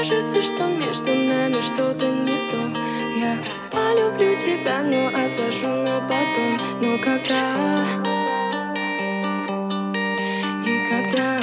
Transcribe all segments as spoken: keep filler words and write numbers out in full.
Кажется, что между нами что-то не то. Я полюблю тебя, но отложу на потом. Но когда? Никогда.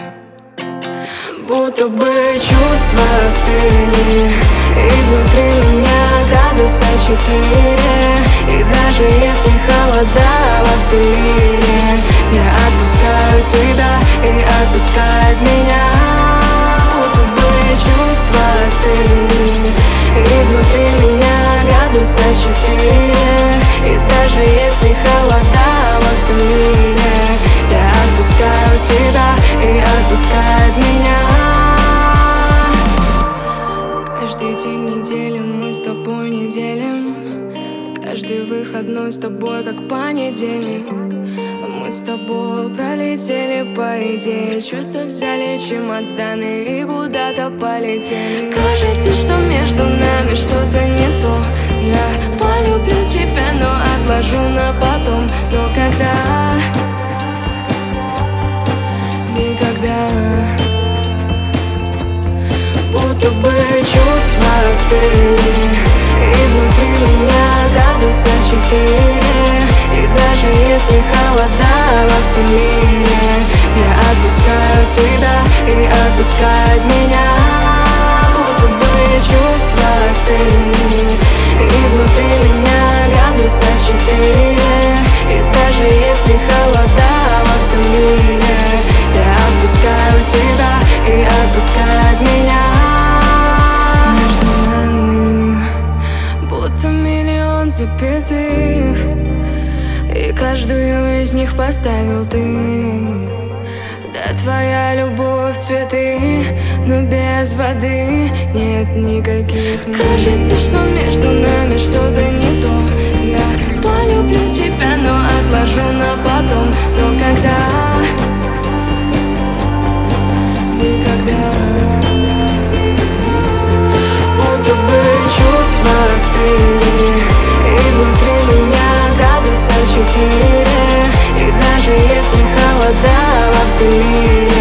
Будто бы чувства остыли, и внутри меня градуса четыре. И даже если холода во всем мире, я отпускаю тебя и отпускает меня. Будто бы чувства остыли, и внутри меня градуса четыре. И даже если холода во всем мире, я отпускаю тебя и отпускает меня. Каждый день недели мы с тобой не делим. Каждый выходной с тобой как понедельник. Мы с тобой пролетели по идее. Чувства взяли чемоданы и куда-то полетели. Кажется, что между нами что-то не то. Я полюблю тебя, но отложу на потом. Но когда? Никогда. Будто бы чувства остыли, и внутри меня градуса четыре. И даже если холода во всем мире, я отпускаю тебя и отпускает меня. Будто бы чувства остыли, и внутри меня градуса четыре. И даже если холода во всем мире, я отпускаю тебя и отпускает меня. Запятых, и каждую из них поставил ты. Да, твоя любовь цветы, но без воды нет никаких. Кажется, что между нами что-то не то. Я полюблю тебя, но отложу на потом. Но когда? Никогда. Будто бы чувства остыли, и внутри меня градуса четыре. И даже если холода во всем мире,